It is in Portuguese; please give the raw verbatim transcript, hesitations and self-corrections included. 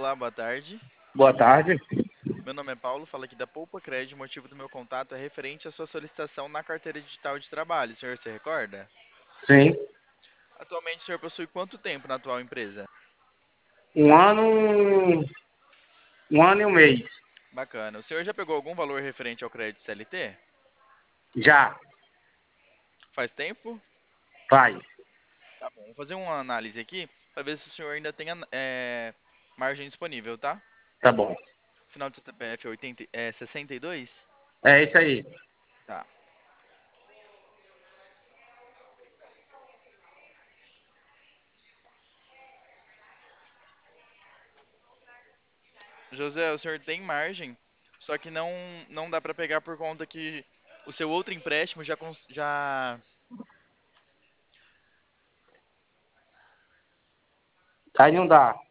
Olá, boa tarde. Boa tarde. Meu nome é Paulo, falo aqui da Poupa Crédito. O motivo do meu contato é referente à sua solicitação na carteira digital de trabalho. O senhor se recorda? Sim. Atualmente, o senhor possui quanto tempo na atual empresa? Um ano, um ano e um mês. Bacana. O senhor já pegou algum valor referente ao crédito C L T? Já, Faz tempo? faz. Tá bom. Vou fazer uma análise aqui para ver se o senhor ainda tem é, margem disponível, tá? Tá bom. Final do C P F oitenta, é sessenta e dois? É isso aí. Tá. José, o senhor tem margem, só que não não dá para pegar por conta que o seu outro empréstimo já cons- já Aí não dá.